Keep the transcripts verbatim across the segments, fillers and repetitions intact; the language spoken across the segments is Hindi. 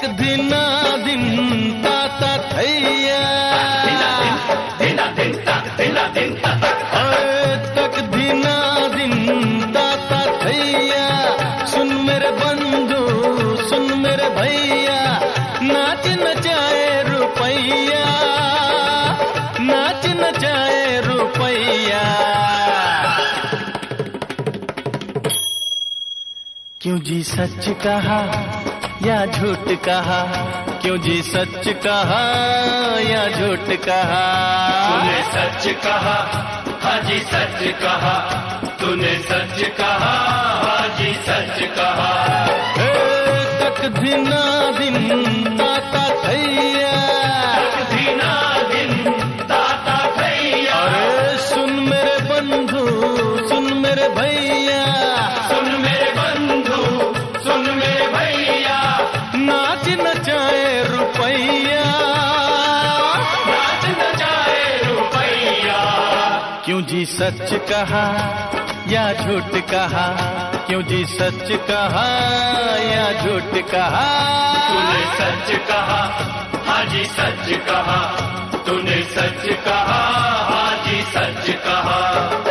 दिना दिन ताता थैया तक दिना दिन ताता थैया सुन मेरे बंधु सुन मेरे भैया नाच नचाए रुपैया नाच नचाए रुपैया क्यों जी सच कहा या झूठ कहा क्यों जी सच कहा या झूठ कहा तूने सच कहा हाजी सच कहा तूने सच कहा हाजी सच कहा ए, तक दिना दिन ताता थैया तक दिना दिन ताता थैया अरे सुन मेरे बंधु सुन मेरे भैया सुन मेरे बंधु सुन मेरे भैया नाच नचाए रुपैया नाच नचाए रुपैया क्यों जी सच कहा या झूठ कहा क्यों जी सच कहा या झूठ कहा तूने सच कहा हाजी सच कहा तूने सच कहा हाजी सच कहा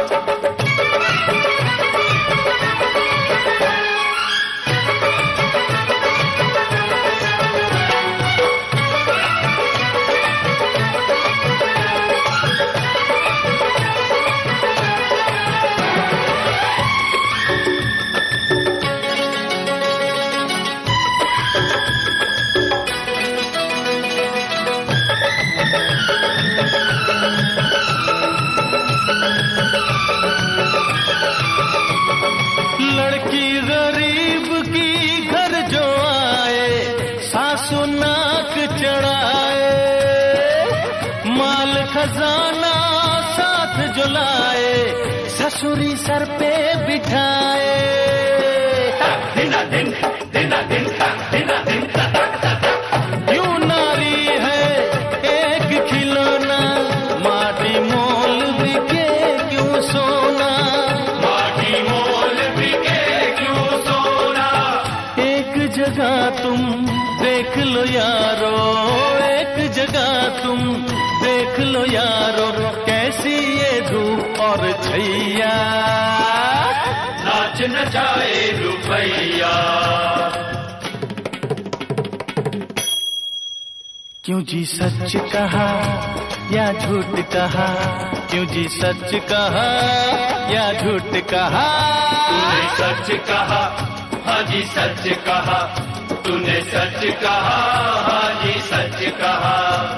लड़की गरीब की घर जो आए सासु नाक चढ़ाए माल खजाना साथ जुलाए ससुरी सर पे बिठाए दिना दिन दिना दिन दिना दिन यूं नारी है एक खिलौना माटी मोल बिके क्यों सोना माटी मोल बिके क्यों सोना एक जगह तुम देख लो यारो एक जगह तुम देख लो यारो कैसी ये धूप और छैया नाच नचाए रुपैया क्यों जी सच कहा या झूठ कहा क्यों जी सच कहा या झूठ कहा तूने सच कहा हाजी सच कहा तूने सच कहा हाजी सच कहा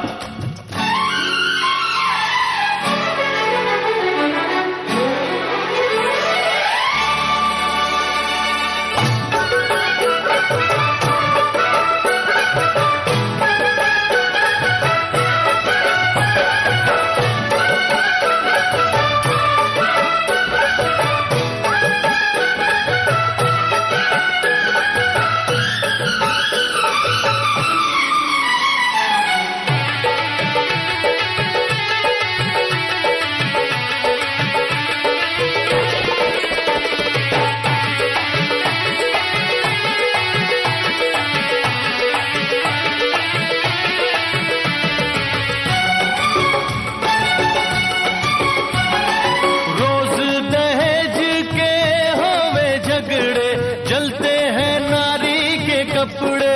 कपड़े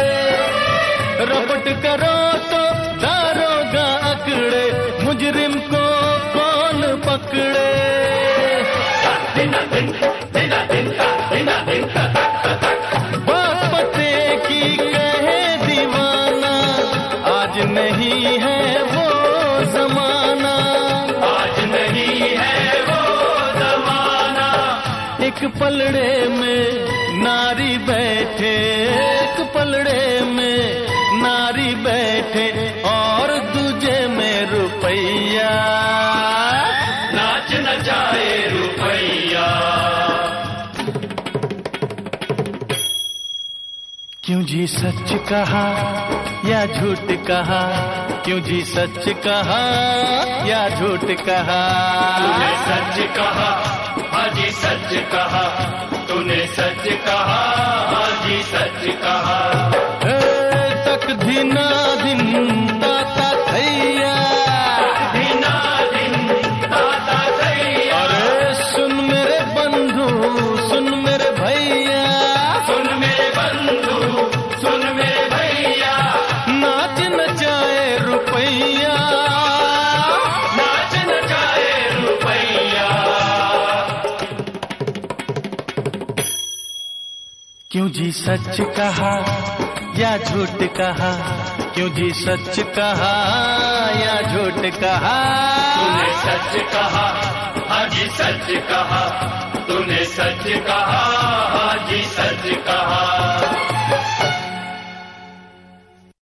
रपट करो तो दारोगा अकड़े मुजरिम को कौन पकड़े बात पते की कहे दीवाना आज नहीं है वो जमाना आज नहीं है वो जमाना एक पलड़े में नारी बैठे एक पलड़े में नारी बैठे और दूजे में रुपैया नाच नचाए रुपैया क्यों जी सच कहा या झूठ कहा क्यों जी सच कहा या झूठ कहा तूने सच कहा हाजी सच कहा तूने सच कहा हाजी सच कहा ए, क्यों जी सच कहा या झूठ कहा, क्यों जी सच कहा या झूठ कहा। तूने सच कहा, हाँ जी सच कहा, तूने सच कहा, हाँ जी सच कहा।